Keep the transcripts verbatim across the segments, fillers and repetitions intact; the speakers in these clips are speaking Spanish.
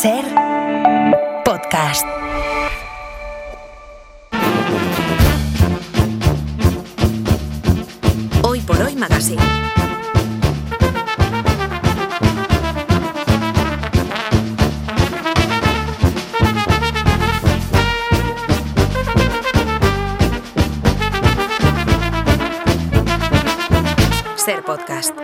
Ser podcast. Hoy por hoy Magazine. Ser podcast.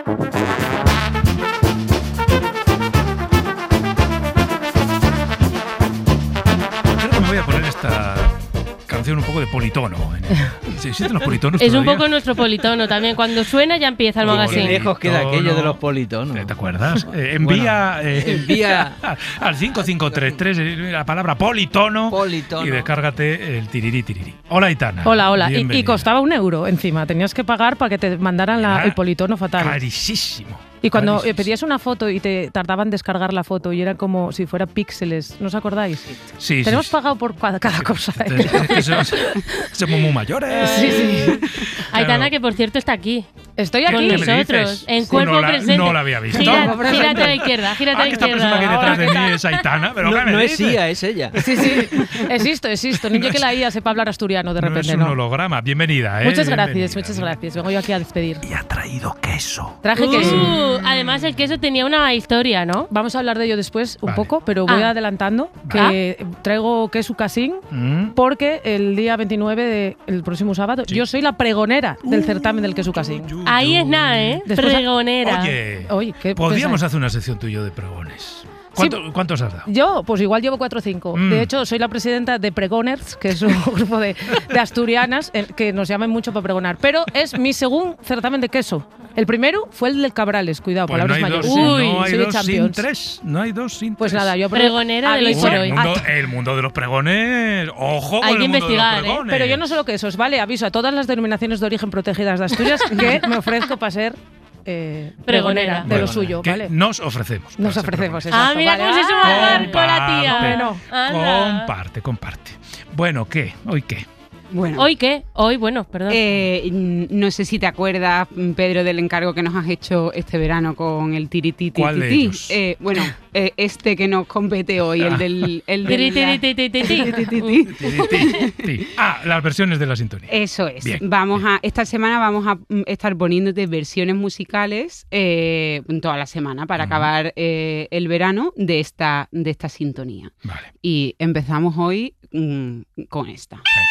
Creo que me voy a poner esta canción un poco de politono. ¿Sí existen los politonos Es todavía? un poco nuestro politono también. Cuando suena ya empieza el magazine. Qué lejos queda No, aquello no. de los politonos. ¿Te acuerdas? Eh, envía, Bueno, eh, envía al cinco cinco tres tres la palabra politono, Politono. y descárgate el tirirí tirirí. Hola, Aitana. Hola, hola. Y, y Bienvenida. costaba un euro encima. Tenías que pagar para que te mandaran la- Era el politono fatal. Carísimo. Y cuando eh, carísimo. pedías una foto y te tardaban en descargar la foto y era como si fuera píxeles, ¿no os acordáis? Sí, Tenemos sí, pagado por cada, cada cosa. sí. Es que somos, somos muy mayores. Sí, sí. Aitana, Claro. que por cierto está aquí. Estoy Con aquí. ¿Qué me nosotros, dices? en Sí. cuerpo No la- presente. no la había visto. Gira- Cuerpo presente. gírate a la izquierda, gírate Ah, a que la esta persona que hay izquierda. detrás de mí es Aitana, pero No, ¿qué me no es dices? Sia, es ella. Sí, sí. Existo, existo. Niño No que es- la I A sepa hablar asturiano de No repente, es un ¿no? holograma. Bienvenida, ¿eh? Muchas gracias, Bienvenida. muchas gracias. Vengo yo aquí a despedir. Y ha traído queso. Traje Uh, queso. además el queso tenía una historia, ¿no? Vamos a hablar de ello después un Vale. poco, pero voy Ah. adelantando que traigo queso casín Mm. porque el día veintinueve de el próximo sábado Sí. yo soy la pregonera del certamen del queso casín. Yu, yu, Ahí yu. es nada, ¿eh? Después- Pregonera. Oye, Oye, ¿qué podríamos pensáis? hacer una sección tú y yo de pregones. ¿Cuánto- ¿Cuántos has dado? Yo, pues igual llevo cuatro o cinco. Mm. De hecho, soy la presidenta de Pregoners, que es un grupo de, de asturianas eh, que nos llaman mucho para pregonar. Pero es mi segundo certamen de queso. El primero fue el del Cabrales, cuidado, Pues no palabras hay, dos, mayores. sin- Uy, no hay soy de dos sin Champions. tres. No hay dos sin Pues tres. nada, yo aprobé- Pregonera del hoy aviso por el hoy. mundo, a- el mundo de los pregones. Ojo con Hay el que mundo investigar, de ¿eh? los pregones. Pero yo no solo quesos, ¿vale? Aviso a todas las denominaciones de origen protegidas de Asturias que me ofrezco para ser eh, pregonera Pregonera. de Bueno, lo suyo, que ¿vale? Nos ofrecemos. Nos para ser ofrecemos, pregones. exacto. Ah, mira vale. cómo se Ah, suma a dar con la Comparte, tía. Bueno. Anda. Comparte, comparte. Bueno, ¿qué? ¿Hoy qué? Bueno, ¿Hoy qué? Hoy, bueno, perdón. eh, n- no sé si te acuerdas, Pedro, del encargo que nos has hecho este verano con el tirititi. ¿Cuál de ellos? Eh, bueno, eh, este que nos compete hoy, el del... El del Tiri, tiri, tiri, tiri, tiri. tirititi. Ti, ti, ti. Ah, las versiones de la sintonía. Eso es. Bien, vamos bien. a esta semana vamos a mm, estar poniéndote versiones musicales eh, toda la semana para Ujú. acabar eh, el verano de esta de esta sintonía. Vale. Y empezamos hoy mm, con esta. Venga.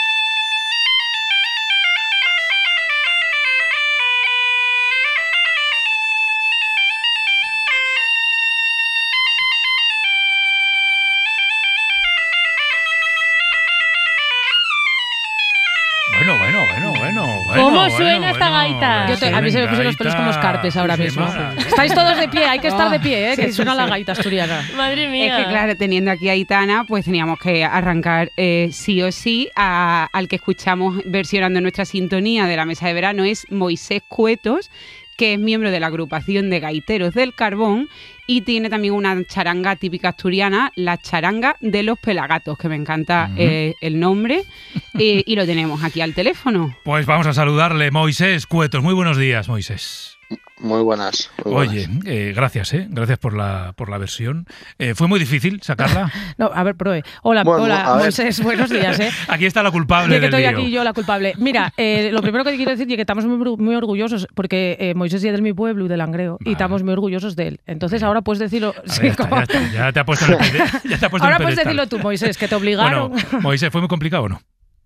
Bueno, bueno, bueno, bueno, bueno. ¿Cómo bueno, suena esta bueno, gaita? Yo te- a mí se me pusieron los pelos como gaita. escarpes ahora Sí, mismo. sí. Estáis todos de pie, hay que estar de pie, ¿eh? Sí, que sí, suena sí. la gaita asturiana. Madre mía. Es que, claro, teniendo aquí a Aitana, pues teníamos que arrancar eh, sí o sí a- al que escuchamos versionando nuestra sintonía de la mesa de verano, es Moisés Cuetos, que es miembro de la agrupación de gaiteros del Carbón y tiene también una charanga típica asturiana, la charanga de los pelagatos, que me encanta Ujú. eh, el nombre, eh, y lo tenemos aquí al teléfono. Pues vamos a saludarle, Moisés Cuetos. Muy buenos días, Moisés. Muy buenas. Muy buenas. Oye, eh, gracias, ¿eh? Gracias por la, por la versión. Eh, ¿Fue muy difícil sacarla? No, a ver, Proe. Hola, Bueno, hola, a ver. Moisés, buenos días, ¿eh? Aquí está la culpable Sí, que del estoy lío. aquí yo la culpable. Mira, eh, lo primero que quiero decir es que estamos muy, orgu- muy orgullosos porque eh, Moisés es de mi pueblo y de Langreo Vale. y estamos muy orgullosos de él. Entonces Bien. ahora puedes decirlo... A sí, ver, ya, está, como- ya, está, ya te ha puesto en el, pede- ya te ha puesto en ahora el puedes pedestal. decirlo tú, Moisés, que te obligaron. Bueno, Moisés, ¿fue muy complicado o no?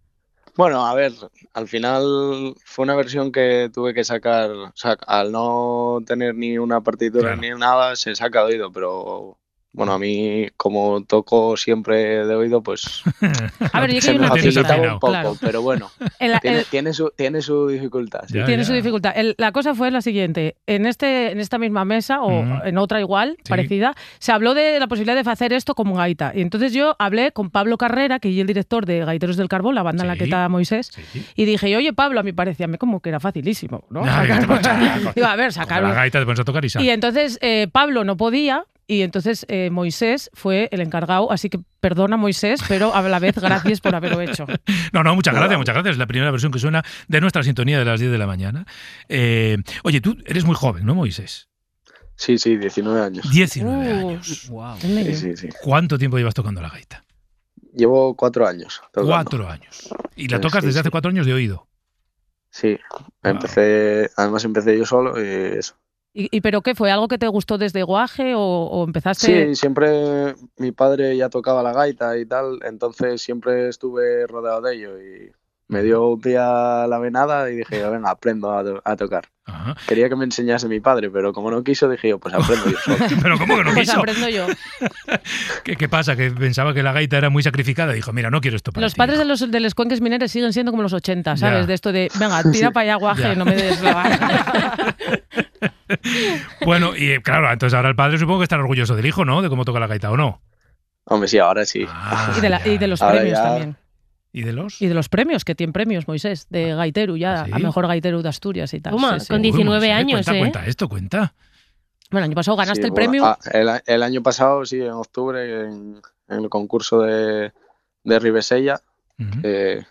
Bueno, a ver, al final fue una versión que tuve que sacar, o sea, al no tener ni una partitura Claro. ni nada, se saca de oído, pero bueno, a mí como toco siempre de oído, pues A ver, yo que se hay me una tienes cosa, facilitaba afinado. un poco, claro. pero bueno, En la- tiene, el- tiene su, tiene su dificultad. sí. Ya, Tiene ya. su dificultad. El- la cosa fue la siguiente. En este en esta misma mesa, o Ujú. en otra igual, Sí. parecida, se habló de la posibilidad de hacer esto como gaita. Y entonces yo hablé con Pablo Carrera, que es el director de Gaiteros del Carbón, la banda en la que Sí. está Moisés, Sí. y dije, oye, Pablo, a mí parecía como que era facilísimo, ¿no? Ay, Sacar- te vas a- Digo, a ver, Coge sacar... la gaita, te pones a tocar y sale. Y entonces eh, Pablo no podía, y entonces eh, Moisés fue el encargado, así que perdona Moisés, pero a la vez gracias por haberlo hecho. No, no, muchas gracias, muchas gracias. Es la primera versión que suena de nuestra sintonía de las diez de la mañana. Eh, oye, tú eres muy joven, ¿no, Moisés? Sí, sí, diecinueve años. diecinueve Uh. años. Wow. Sí, sí, sí. ¿Cuánto tiempo llevas tocando la gaita? Llevo cuatro años tocando. Cuatro años. ¿Y la Sí, tocas sí, desde hace sí. cuatro años de oído? Sí, Wow. empecé, además empecé yo solo y eso. ¿Y, y pero qué fue? ¿Algo que te gustó desde guaje o, o empezaste...? Sí, siempre mi padre ya tocaba la gaita y tal, entonces siempre estuve rodeado de ello y me dio un día la venada y dije, venga, aprendo a, to- a tocar. Ajá. Quería que me enseñase mi padre, pero como no quiso, dije yo, pues aprendo yo solo. Pero ¿cómo que no Pues quiso? aprendo yo. ¿Qué, qué pasa? Que pensaba que la gaita era muy sacrificada. Dijo, mira, no quiero esto para Los ti, padres de hijo. los, de los cuenques mineros siguen siendo como los ochenta, ¿sabes? Ya. De esto de, venga, tira para allá guaje, Ya. no me des la gana. Bueno, y eh, claro, entonces ahora el padre supongo que estará orgulloso del hijo, ¿no? De cómo toca la gaita, ¿o no? Hombre, sí, ahora sí. Ah, Y de, la- ya. y de los Ahora premios ya- también. ¿Y de los? Y de los premios, que tiene premios, Moisés, de gaiteru ya, ¿Ah, sí? a mejor gaiteru de Asturias y tal. Toma, Sí, sí. con diecinueve Uy, Moisés, años, cuenta, ¿eh? Cuenta esto, cuenta. Bueno, el año pasado ganaste Sí, el bueno, premio. ah, el, a- el año pasado, sí, en octubre, en, en el concurso de, de Ribesella, Ujú. eh,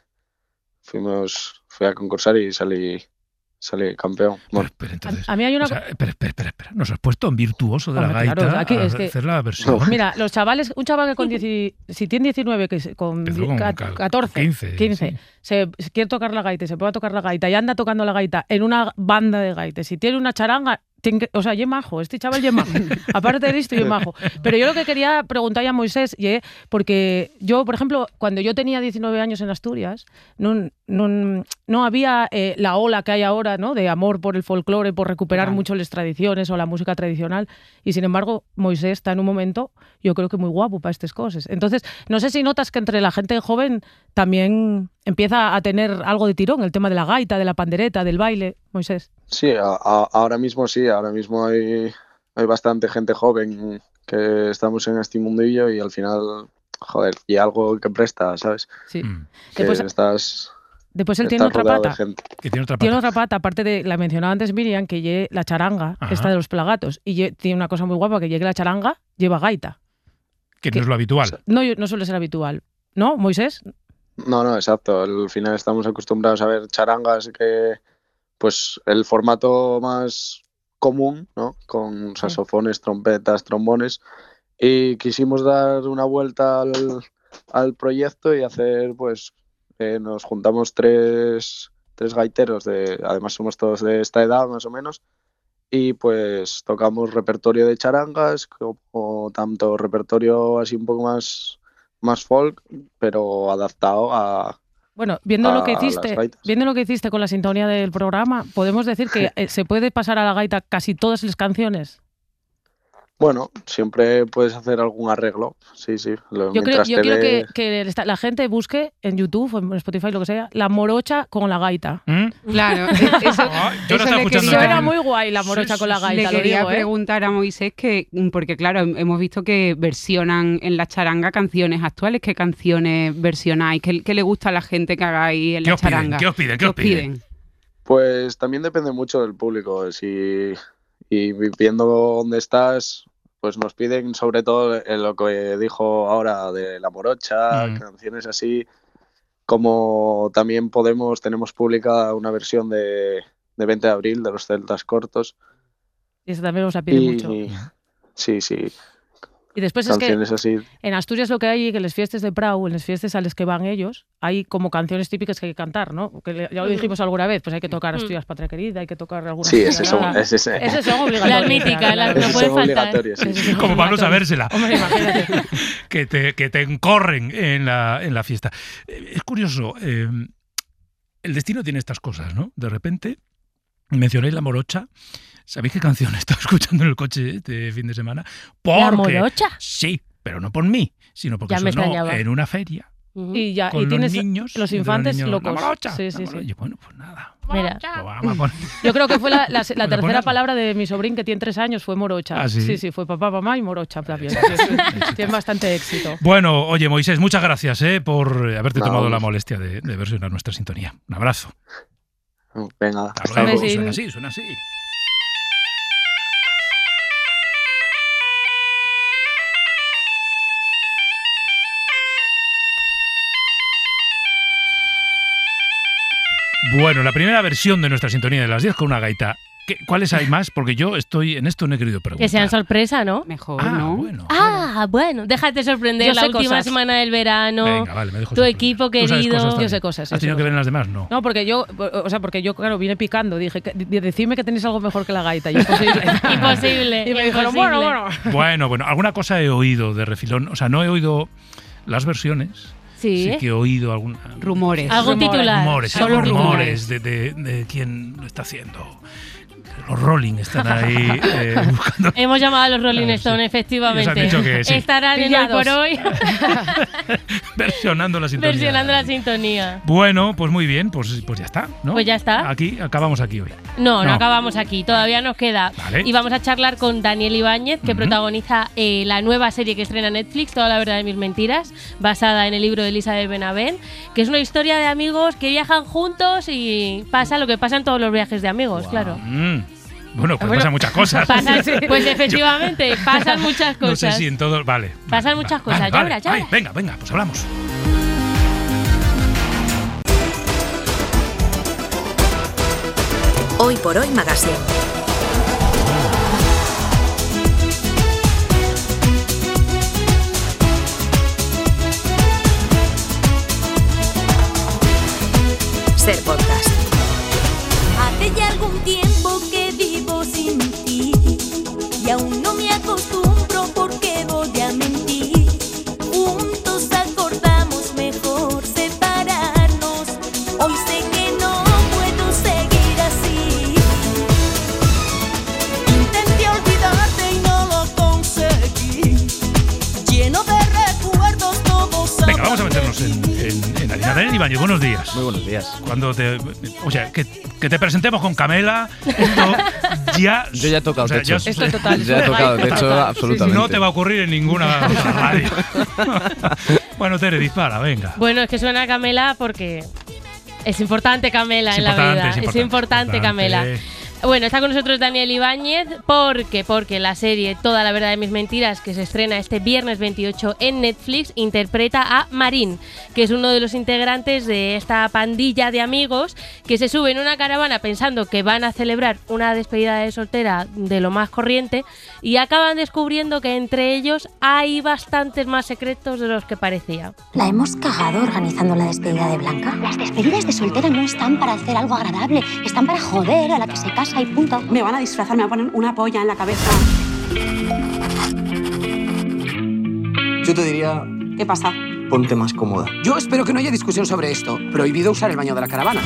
fuimos, fui a concursar y salí, salí campeón. Pero, Bueno, pero entonces, A mí hay una... o sea, espera, espera, espera, espera. Nos has puesto en virtuoso de la Hombre, gaita claro, aquí a es que- hacer la versión. Mira, los chavales, un chaval que con dieci, si tiene diecinueve, que se- con, Empezó con ca- ca- catorce, quince, quince, sí. se, se quiere tocar la gaita, y se puede tocar la gaita y anda tocando la gaita en una banda de gaites, si tiene una charanga, tiene que- o sea, ye majo, este chaval ye majo. Aparte de esto, ye majo. Pero yo lo que quería preguntar a Moisés, ye, porque yo, por ejemplo, cuando yo tenía diecinueve años en Asturias, no, no, no había eh, la ola que hay ahora, ¿no? De amor por el folclore, por recuperar Claro. mucho las tradiciones o la música tradicional. Y sin embargo, Moisés está en un momento, yo creo que muy guapo para estas cosas. Entonces, no sé si notas que entre la gente joven también empieza a tener algo de tirón, el tema de la gaita, de la pandereta, del baile, Moisés. sí, a- a- ahora mismo sí, ahora mismo hay, hay bastante gente joven que estamos en este mundillo y al final, joder, y algo que presta, ¿sabes? Sí. Mm. Que Después, estás, después él tiene estás otra rodeado de pata. gente. Que tiene otra pata. Tiene otra pata, aparte de la mencionaba antes Miriam, que lleve la charanga, Ajá. esta de los pelagatos. Y lle- tiene una cosa muy guapa, que llegue la charanga, lleva gaita. Que no es lo habitual. No, no suele ser habitual. ¿No, Moisés? No, no, exacto. Al final estamos acostumbrados a ver charangas que, pues, el formato más común, ¿no? Con saxofones, trompetas, trombones. Y quisimos dar una vuelta al, al proyecto y hacer, pues, eh, nos juntamos tres, tres gaiteros, de, además somos todos de esta edad más o menos, y pues tocamos repertorio de charangas, como tanto repertorio así un poco más, más folk, pero adaptado a... Bueno, viendo lo que a las hiciste, gaitas. viendo lo que hiciste con la sintonía del programa, podemos decir que eh, se puede pasar a la gaita casi todas las canciones. Bueno, siempre puedes hacer algún arreglo, sí, sí. Lo- Yo, creo, mientras yo te quiero dé- que, que esta- la gente busque en YouTube o en Spotify, lo que sea, la morocha con la gaita. ¿Mm? Claro, e- eso, Ah, yo eso no estaba le escuchando quería- Eso nada. era muy guay, la morocha Sí, con la sí, gaita, Le lo quería digo, ¿eh? preguntar a Moisés que, porque claro, hemos visto que versionan en la charanga canciones actuales. ¿Qué canciones versionáis? ¿Qué, qué le gusta a la gente que hagáis en ¿Qué la os piden? charanga? ¿Qué os piden? ¿Qué os piden? Pues también depende mucho del público. Si, y viendo dónde estás, pues nos piden sobre todo en lo que dijo ahora de la morocha, Mm. canciones así, como también podemos, tenemos publicada una versión de, de veinte de abril de los Celtas Cortos. Y eso también nos la pide Y mucho. sí, sí, Y después es que canciones así. en Asturias lo que hay, que en las fiestas de Prau, en las fiestas a las que van ellos, hay como canciones típicas que hay que cantar, ¿no? Que le- ya lo dijimos alguna vez, pues hay que tocar Asturias Patria Querida, hay que tocar alguna Sí, ese son, asturianada. ese, ese- Esas son obligatorias. Las míticas, las que esos no pueden son faltar. obligatorios, sí, Esas sí. son Como para no obligatorias. sabérsela. Hombre, imagínate. que, te, que te encorren en la, en la fiesta. Eh, Es curioso, eh, el destino tiene estas cosas, ¿no? De repente, mencionéis la morocha. ¿Sabéis qué canción estaba escuchando en el coche este fin de semana? ¿La Porque, morocha? sí, pero no por mí, sino porque Ya me sonó extrañaba. en una feria Ujú. Y ya, con y tienes los niños. los y de infantes niños, locos. La morocha, Sí, la sí, morocha. sí. Y bueno, pues nada. Mira, Lo vamos a poner. Yo creo que fue la, la- la Hay que tercera ponerlo. palabra de mi sobrín, que tiene tres años, fue morocha. ¿Ah, sí? sí, sí, fue papá, mamá y morocha también. Sí, sí. Tiene bastante éxito. Bueno, oye, Moisés, muchas gracias eh, por haberte No, tomado hombre. la molestia de, de versionar nuestra sintonía. Un abrazo. Venga, Hasta hasta luego. luego. Suena así, suena así. Bueno, la primera versión de nuestra sintonía de las diez con una gaita ¿Qué, ¿Cuáles hay más? Porque yo estoy en esto no he querido preguntar. Que sean sorpresa, ¿no? Mejor, Ah, ¿no? bueno. Ah, bueno, déjate sorprender. Yo La sé última cosas. semana del verano. Venga, vale, me dejo Tu sorprender. equipo ¿Tú sabes querido. cosas Yo también? sé cosas, ¿Has yo sé tenido que ver en cosas. las demás? No. No, porque yo, o sea, porque yo, claro, vine picando. Dije, que- di- decidme que tenéis algo mejor que la gaita. Y imposible. Imposible. Y me dijeron, imposible. bueno, bueno. Bueno, bueno, alguna cosa he oído de refilón. O sea, no he oído las versiones. Sí. Sí que he oído alguna... Rumores. Algún Rumores. titular. rumores, Solo algo rumores. rumores de, de, de quién lo está haciendo. Los Rolling están ahí eh, buscando. Hemos llamado a los Rolling Claro, Stones, sí. efectivamente. Nos han dicho que sí. Estarán en hoy Pillados. por hoy Versionando la sintonía. versionando la sintonía. Bueno, pues muy bien, pues, pues ya está, ¿no? Pues ya está. Aquí, acabamos aquí hoy. No, no, No. acabamos aquí. Todavía nos queda. Vale. Y vamos a charlar con Daniel Ibáñez, que Ujú. protagoniza eh, la nueva serie que estrena Netflix, Toda la verdad de mis mentiras, basada en el libro de Elizabeth Benavent, que es una historia de amigos que viajan juntos y pasa lo que pasa en todos los viajes de amigos, claro. Mm. Bueno, pues Bueno, pasan muchas cosas. Pasan- pues efectivamente, pasan muchas No cosas. sé si en todo. Vale. Pasan vale, muchas vale, cosas. vale, Ya vale. verás, ya Ay, verás. venga, venga, pues hablamos. Hoy por Hoy Magazine. Ser podcast. Hace ya algún tiempo que vivo sin ti y aún no me acostumbro porque voy a mentir. Juntos acordamos mejor separarnos. Hoy sé que no puedo seguir así. Intenté olvidarte y no lo conseguí. Lleno de recuerdos todos. Venga, vamos a meternos en, en, en harina. Daniel Ibáñez, buenos días. Muy buenos días. Cuando te. O sea, que, que te presentemos con Camela, esto ya. Yo ya he tocado o sea, techo. ya- Esto total. Ya he tocado techo, Total. absolutamente. No te va a ocurrir en ninguna otra radio. Bueno, Tere, dispara, venga. Bueno, es que suena a Camela porque es importante Camela Es en la importante, vida. es Es importante, importante, importante. Camela. Bueno, está con nosotros Daniel Ibáñez porque, porque la serie Toda la verdad de mis mentiras, que se estrena este viernes veintiocho en Netflix, interpreta a Marín, que es uno de los integrantes de esta pandilla de amigos que se sube en una caravana pensando que van a celebrar una despedida de soltera de lo más corriente y acaban descubriendo que entre ellos hay bastantes más secretos de los que parecía. La hemos cagado organizando la despedida de Blanca. Las despedidas de soltera no están para hacer algo agradable, están para joder a la que se casa y punto. Me van a disfrazar, me van a poner una polla en la cabeza. Yo te diría, ¿Qué pasa? ponte más cómoda. Yo espero que no haya discusión sobre esto. Prohibido usar el baño de la caravana.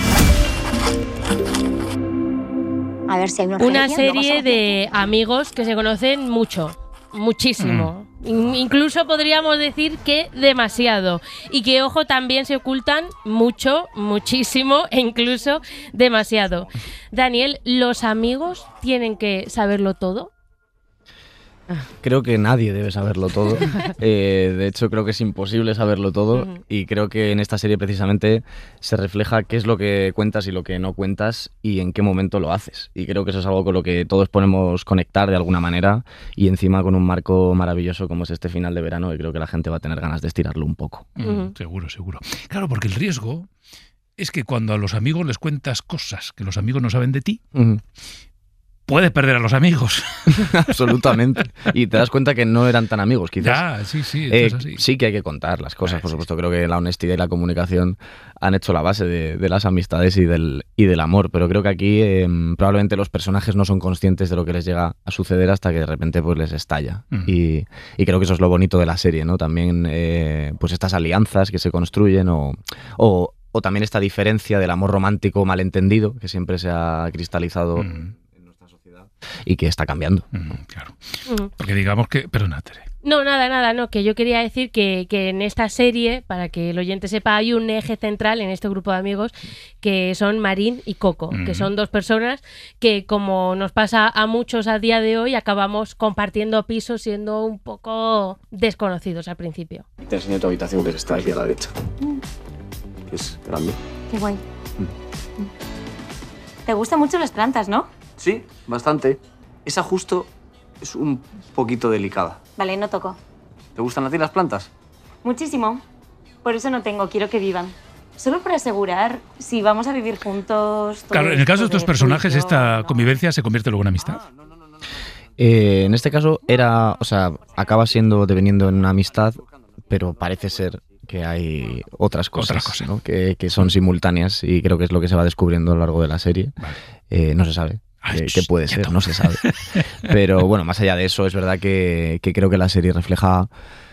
A ver si hay una Una urgencia, luego serie se- de amigos que se conocen mucho, muchísimo. In- incluso podríamos decir que demasiado. Y que, ojo, también se ocultan mucho, muchísimo e incluso demasiado. Daniel, ¿los amigos tienen que saberlo todo? Creo que nadie debe saberlo todo. Eh, de hecho, creo que es imposible saberlo todo. Ujú. Y creo que en esta serie precisamente se refleja qué es lo que cuentas y lo que no cuentas y en qué momento lo haces. Y creo que eso es algo con lo que todos podemos conectar de alguna manera. Y encima con un marco maravilloso como es este final de verano, que creo que la gente va a tener ganas de estirarlo un poco. Mm, Ujú. Seguro, seguro. Claro, porque el riesgo es que cuando a los amigos les cuentas cosas que los amigos no saben de ti, Ujú. puedes perder a los amigos. Absolutamente. Y te das cuenta que no eran tan amigos, quizás. Ya, sí, sí, esto Eh, es así. sí que hay que contar las cosas, Ah, por sí, supuesto. Creo que la honestidad y la comunicación han hecho la base de, de las amistades y del, y del amor. Pero creo que aquí eh, probablemente los personajes no son conscientes de lo que les llega a suceder hasta que de repente pues les estalla. Mm. Y, y creo que eso es lo bonito de la serie, ¿no? También eh, pues estas alianzas que se construyen o, o, o también esta diferencia del amor romántico malentendido que siempre se ha cristalizado Mm, en nuestra sociedad y que está cambiando. mm, claro. Ujú. Porque digamos que. Perdona, Tere. No, nada, nada, no, que yo quería decir que, que en esta serie, para que el oyente sepa, hay un eje central en este grupo de amigos que son Marín y Coco, Ujú. que son dos personas que, como nos pasa a muchos a día de hoy, acabamos compartiendo pisos siendo un poco desconocidos al principio. Te enseño tu habitación que está aquí a la derecha. Que es grande. Qué guay. Te gustan mucho las plantas, ¿no? Sí, bastante. Esa justo es un poquito delicada. Vale, no toco. ¿Te gustan a ti las plantas? Muchísimo. Por eso no tengo, quiero que vivan. Solo para asegurar si vamos a vivir juntos. todo Claro, en el caso de esto estos de personajes, tú y yo, esta ¿no? convivencia se convierte luego en amistad. Eh, en este caso era, o sea, acaba siendo deveniendo en una amistad, pero parece ser que hay otras cosas, Otras cosas. ¿no? que, que son simultáneas y creo que es lo que se va descubriendo a lo largo de la serie. Vale. Eh, no se sabe. Ay, ¿Qué, sh, qué puede quieto. ser? No se sabe. Pero bueno, más allá de eso, es verdad que, que creo que la serie refleja,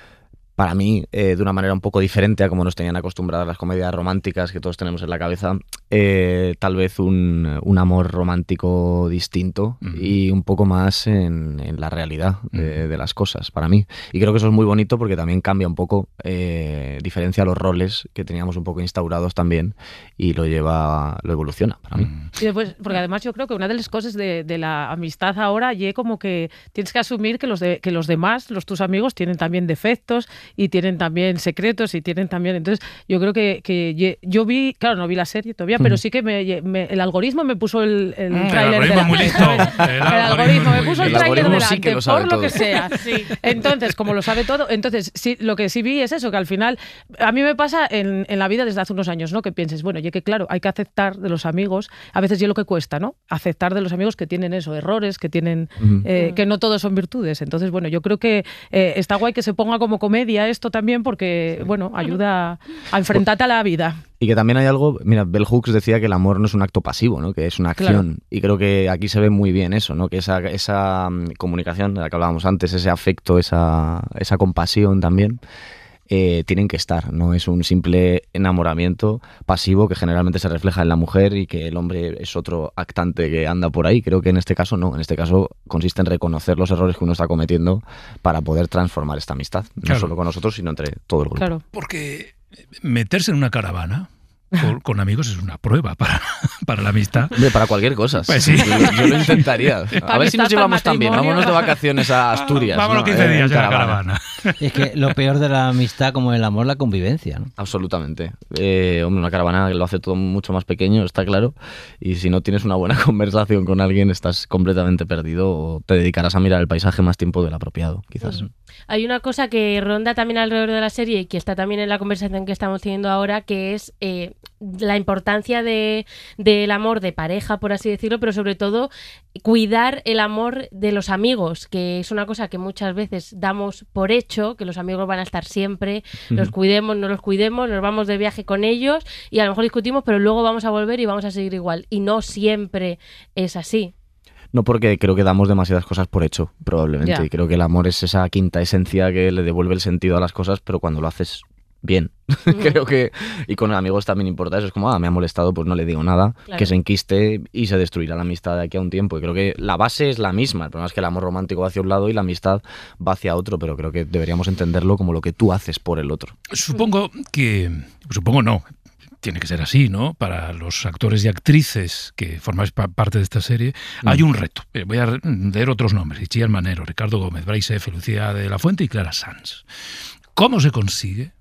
para mí, eh, de una manera un poco diferente a como nos tenían acostumbradas las comedias románticas que todos tenemos en la cabeza, eh, tal vez un, un amor romántico distinto Ujú. y un poco más en, en la realidad de, de las cosas, para mí. Y creo que eso es muy bonito porque también cambia un poco, eh, diferencia los roles que teníamos un poco instaurados también y lo lleva, lo evoluciona para mí. Mm. Y después, porque además yo creo que una de las cosas de, de la amistad ahora y como que tienes que asumir que los de, que los demás, los tus amigos, tienen también defectos y tienen también secretos y tienen también. Entonces, yo creo que, que ye- yo vi, claro, no vi la serie todavía, pero sí que me, me- el algoritmo me puso el, el Mm, el tráiler algoritmo es muy delante, listo. ¿sabes? El El, algoritmo algoritmo es me muy puso el listo. tráiler El algoritmo delante, sí que lo sabe por lo todo. que sea. Sí. Entonces, como lo sabe todo, entonces sí, lo que sí vi es eso, que al final, a mí me pasa en, en la vida desde hace unos años, ¿no? Que pienses, bueno, ya que claro, hay que aceptar de los amigos, a veces yo lo que cuesta, ¿no? Aceptar de los amigos que tienen eso, errores, que tienen, Ujú. eh, que no todos son virtudes. Entonces, bueno, yo creo que eh, está guay que se ponga como comedia esto también porque, bueno, ayuda a enfrentarte a la vida. Y que también hay algo, mira, Bell Hooks decía que el amor no es un acto pasivo, ¿no? Que es una acción. Claro. Y creo que aquí se ve muy bien eso, ¿no? Que esa, esa mm, comunicación de la que hablábamos antes, ese afecto, esa, esa compasión también, eh, tienen que estar. No es un simple enamoramiento pasivo que generalmente se refleja en la mujer y que el hombre es otro actante que anda por ahí. Creo que en este caso no. En este caso consiste en reconocer los errores que uno está cometiendo para poder transformar esta amistad. No Claro. solo con nosotros, sino entre todo el grupo. Claro. Porque meterse en una caravana con, con amigos es una prueba para, para la amistad. Hombre, para cualquier cosa. Pues sí. Yo, yo lo intentaría. A ver si nos Amistad, llevamos para también. matrimonio. Vámonos de vacaciones a Asturias. Vámonos ¿no? quince Eh, días en la caravana. Y es que lo peor de la amistad, como el amor, la convivencia, ¿no? Absolutamente. Eh, hombre, una caravana lo hace todo mucho más pequeño, está claro. Y si no tienes una buena conversación con alguien, estás completamente perdido o te dedicarás a mirar el paisaje más tiempo del apropiado, quizás. Hay una cosa que ronda también alrededor de la serie y que está también en la conversación que estamos teniendo ahora, que es eh, la importancia de, del amor de pareja, por así decirlo, pero sobre todo cuidar el amor de los amigos, que es una cosa que muchas veces damos por hecho, que los amigos van a estar siempre, los cuidemos, no los cuidemos, nos vamos de viaje con ellos y a lo mejor discutimos, pero luego vamos a volver y vamos a seguir igual. Y no siempre es así. No, porque creo que damos demasiadas cosas por hecho, probablemente. Ya. Y creo que el amor es esa quinta esencia que le devuelve el sentido a las cosas, pero cuando lo haces bien. Creo que, y con amigos también importa eso, es como, ah, me ha molestado, pues no le digo nada, Claro. que se enquiste y se destruirá la amistad de aquí a un tiempo. Y creo que la base es la misma, el problema es que el amor romántico va hacia un lado y la amistad va hacia otro, pero creo que deberíamos entenderlo como lo que tú haces por el otro. Supongo que, supongo no, tiene que ser así, ¿no? Para los actores y actrices que formáis pa- parte de esta serie, hay un reto. Eh, Voy a leer otros nombres: Itziar Manero, Ricardo Gómez, Bryce F., Lucía de la Fuente y Clara Sanz. ¿Cómo se consigue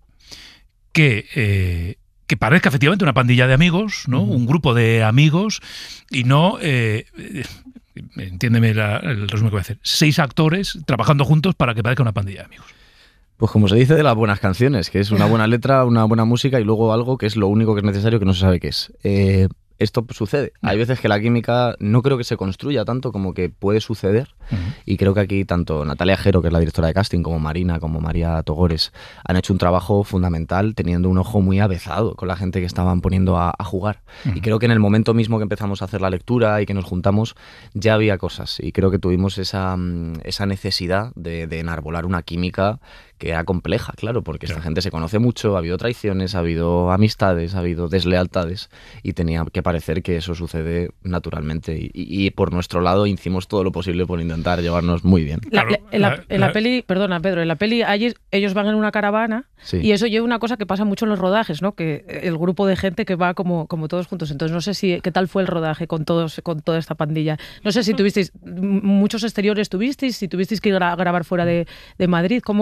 que, eh, que parezca efectivamente una pandilla de amigos, ¿no? Un grupo de amigos y no, eh, eh, entiéndeme la- el resumen que voy a hacer, seis actores trabajando juntos para que parezca una pandilla de amigos? Pues como se dice de las buenas canciones, que es una buena letra, una buena música y luego algo que es lo único que es necesario que no se sabe qué es. Eh, esto sucede. Hay veces que la química no creo que se construya tanto como que puede suceder. Ujú. Y creo que aquí tanto Natalia Jero, que es la directora de casting, como Marina, como María Togores, han hecho un trabajo fundamental teniendo un ojo muy avezado con la gente que estaban poniendo a, a jugar. Y creo que en el momento mismo que empezamos a hacer la lectura y que nos juntamos, ya había cosas. Y creo que tuvimos esa, mm, esa necesidad de, de enarbolar una química que era compleja, claro, porque esta gente se conoce mucho, ha habido traiciones, ha habido amistades, ha habido deslealtades y tenía que parecer que eso sucede naturalmente. Y, y- y por nuestro lado hicimos todo lo posible por intentar llevarnos muy bien. La- Claro, la- en, la, la- en la la- peli, perdona Pedro, en la peli hay- ellos van en una caravana Sí. y eso lleva una cosa que pasa mucho en los rodajes, ¿no? Que el grupo de gente que va como, como todos juntos. Entonces no sé si qué tal fue el rodaje con todos, con toda esta pandilla. No sé si tuvisteis m- muchos exteriores tuvisteis, si tuvisteis que gra- grabar fuera de, de Madrid. ¿Cómo fue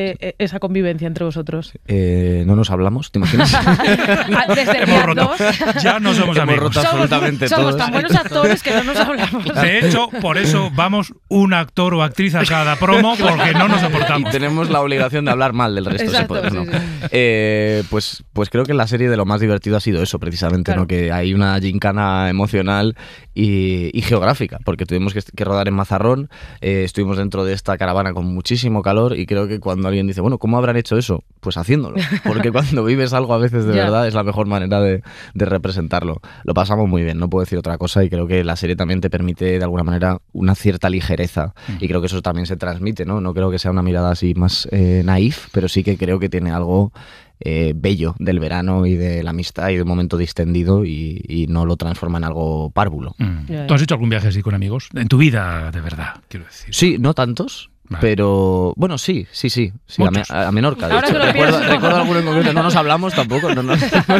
eh, esa convivencia entre vosotros? Eh, no nos hablamos, ¿te imaginas? Desde el Hemos día roto. dos. Ya no somos Hemos amigos. roto absolutamente somos todos. tan buenos actores que no nos hablamos. De hecho, por eso vamos un actor o actriz a cada promo, porque no nos Y soportamos. tenemos la obligación de hablar mal del resto. Exacto, si podemos, sí, ¿no? sí. Eh, pues, pues creo que en la serie de lo más divertido ha sido eso, precisamente, Claro. ¿no? Que hay una gincana emocional y, y geográfica, porque tuvimos que, que rodar en Mazarrón, eh, estuvimos dentro de esta caravana con muchísimo calor y creo que cuando alguien dice, bueno, ¿cómo habrán hecho eso? Pues haciéndolo, porque cuando vives algo a veces de Ya. verdad es la mejor manera de, de representarlo. Lo pasamos muy bien, no puedo decir otra cosa, y creo que la serie también te permite de alguna manera una cierta ligereza y creo que eso también se transmite, ¿no? No creo que sea una mirada así más eh, naif, pero sí que creo que tiene algo eh, bello del verano y de la amistad y de un momento distendido y, y no lo transforma en algo párvulo. Mm. ¿Tú has hecho algún viaje así con amigos? En tu vida, de verdad, quiero decir. Sí, no tantos. Vale. Pero bueno, sí, sí, sí, sí a, me- Muchos. a Menorca. De Ahora hecho. que lo recuerdo, pienso. recuerdo alguno en concreto, no nos hablamos tampoco. No, no.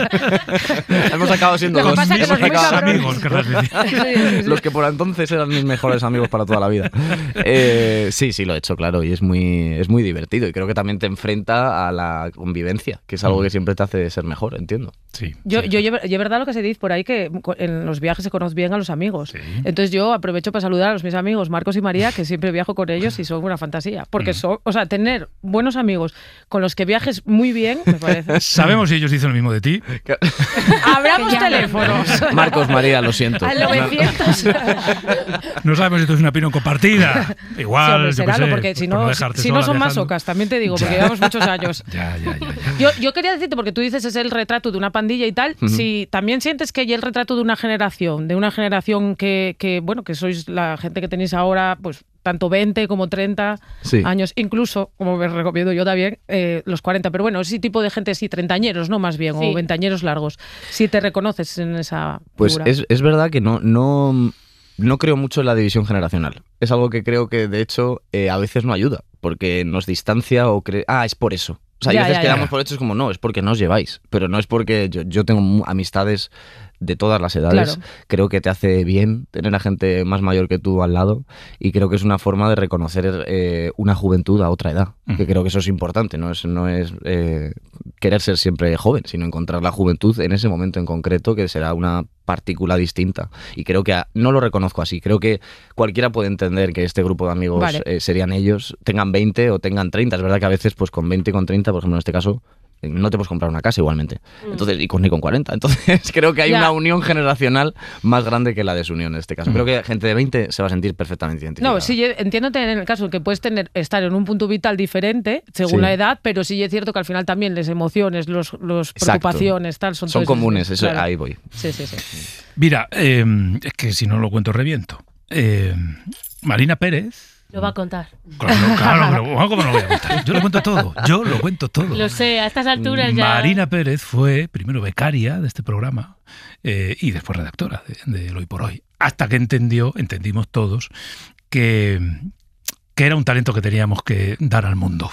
Hemos acabado siendo Lo que los pasa es que mismos sois muy acabamos- cabrones. amigos, querrás decir. Sí, sí, sí. los que por entonces eran mis mejores amigos para toda la vida. Eh, sí, sí, lo he hecho, claro, y es muy, es muy divertido. Y creo que también te enfrenta a la convivencia, que es algo que siempre te hace ser mejor, entiendo. Sí. Yo, sí. yo, yo, es verdad lo que se dice por ahí, que en los viajes se conoce bien a los amigos. Sí. Entonces yo aprovecho para saludar a los mis amigos Marcos y María, que siempre viajo con ellos y son una fantasía. Porque son, o sea, tener buenos amigos con los que viajes muy bien, me parece. ¿Sabemos si ellos dicen lo mismo de ti? Abramos Que llamen. teléfonos. Marcos, María, lo siento. Al novecientos. No sabemos si esto es una opinión compartida. Sí, Igual, hombre, yo qué será, sé, porque si por no, dejarte si no sola son viajando. masocas, también te digo, porque Ya. llevamos muchos años. Ya, ya, ya, ya. Yo, yo quería decirte, porque tú dices es el retrato de una pandilla y tal, Ujú. si también sientes que hay el retrato de una generación, de una generación que, que, bueno, que sois la gente que tenéis ahora, pues tanto veinte como treinta Sí. años, incluso, como me recomiendo yo también, eh, los cuarenta, pero bueno, ese tipo de gente, sí, treintañeros, ¿no? Más bien, Sí. o veintañeros largos, si te reconoces en esa Pues figura. es, es verdad que no, no, no creo mucho en la división generacional. Es algo que creo que, de hecho, eh, a veces no ayuda, porque nos distancia o cree... Ah, es por eso. O sea, Ya, y a veces ya, quedamos ya. por hechos como, no, es porque no os lleváis. Pero no es porque yo, yo tengo mu- amistades de todas las edades. Claro. Creo que te hace bien tener a gente más mayor que tú al lado y creo que es una forma de reconocer eh, una juventud a otra edad. Ujú. Que creo que eso es importante, no es, no es eh, querer ser siempre joven, sino encontrar la juventud en ese momento en concreto, que será una partícula distinta. Y creo que a- no lo reconozco así. Creo que cualquiera puede entender que este grupo de amigos Vale. eh, serían ellos, tengan veinte o tengan treinta. Es verdad que a veces pues con veinte y con treinta, por ejemplo en este caso, eh, no te puedes comprar una casa igualmente. Entonces, y con ni con cuarenta. Entonces creo que hay Ya. una unión generacional más grande que la desunión en este caso. Mm. Creo que gente de veinte se va a sentir perfectamente identificada. No, sí, yo entiendo en el caso en que puedes tener, estar en un punto vital diferente según Sí. la edad, pero sí es cierto que al final también las emociones, los, los Exacto. preocupaciones, tal, son, Son todos- comunes, eso, claro. ahí voy. Sí, sí, sí. Mira, eh, es que si no lo cuento reviento. Eh, Marina Pérez. Lo va a contar. Claro, claro, pero bueno, ¿cómo no lo voy a contar? Yo lo cuento todo, yo lo cuento todo. Lo sé, a estas alturas ya... Marina Pérez fue primero becaria de este programa eh, y después redactora de, de Hoy por Hoy. Hasta que entendió, entendimos todos, que, que era un talento que teníamos que dar al mundo.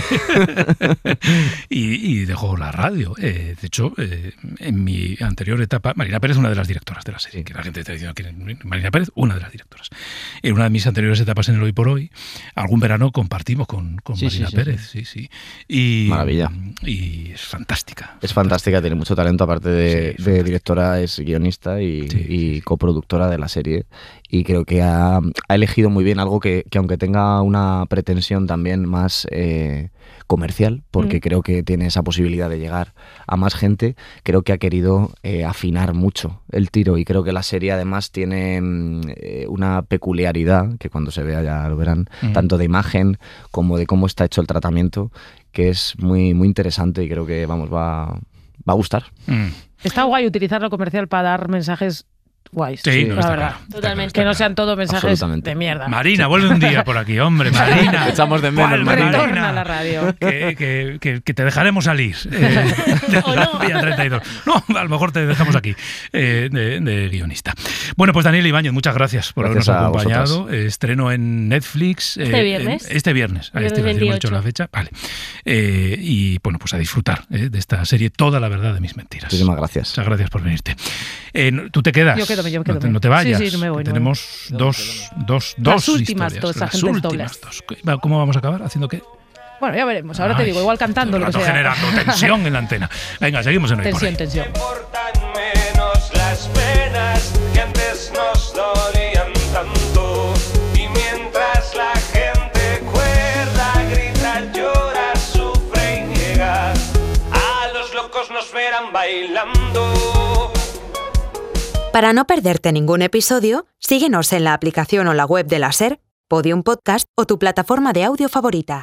y, y dejó la radio. Eh, de hecho, eh, en mi anterior etapa, Marina Pérez es una de las directoras de la serie, que la gente está diciendo que Marina Pérez, una de las directoras. En una de mis anteriores etapas en el Hoy por Hoy, algún verano compartimos con, con Sí, Marina sí, sí, Pérez. Sí, sí. Y, Maravilla. Y es fantástica. Es fantástica, tiene mucho talento, aparte de, Sí, de directora, es guionista y, Sí, y sí, sí. coproductora de la serie. Y creo que ha, ha elegido muy bien algo que, que aunque tenga una pretensión también más eh, comercial, porque Mm. creo que tiene esa posibilidad de llegar a más gente, creo que ha querido eh, afinar mucho el tiro. Y creo que la serie además tiene mm, eh, una peculiaridad, que cuando se vea ya lo verán, Mm. tanto de imagen como de cómo está hecho el tratamiento, que es muy, muy interesante y creo que, vamos, va, va a gustar. Mm. Está guay utilizar lo comercial para dar mensajes guays. Sí, no, la está verdad. claro, está Totalmente. Que no sean todos mensajes Absolutamente. de mierda. Marina, vuelve un día por aquí, hombre, Marina. Te echamos de menos, ¿Cuál, Marina? Retorna a la radio. Que, que- que- que te dejaremos salir eh, de O la no. vía treinta y dos. No, a lo mejor te dejamos aquí eh, de, de guionista. Bueno, pues Daniel Ibáñez, muchas gracias por Gracias habernos a acompañado. vosotras. Eh, Estreno en Netflix. eh, Este viernes. en- este viernes. Ahí Viernes este viernes hemos dicho veintiocho. la fecha. Vale. Eh, y bueno, pues a disfrutar eh, de esta serie, Toda la verdad de mis mentiras. Muchísimas gracias. Muchas gracias por venirte. Eh, no- ¿Tú te quedas? Yo quédame, yo No quédame. te, no te vayas. Sí, sí, no me voy, que no tenemos dos, dos, Las dos últimas historias. dos, Las agentes últimas dobles. dos. ¿Cómo vamos a acabar? ¿Haciendo qué? Bueno, ya veremos. Ahora Ay, te digo, igual cantando lo que sea. Generando tensión en la antena. Venga, seguimos en Hoy Tensión, por tensión. Menos las penas que antes nos dolían tanto. Y mientras la gente cuerda, grita, llora, sufre y niega, a los locos nos verán bailando. Para no perderte ningún episodio, síguenos en la aplicación o la web de la SER, Podium Podcast o tu plataforma de audio favorita.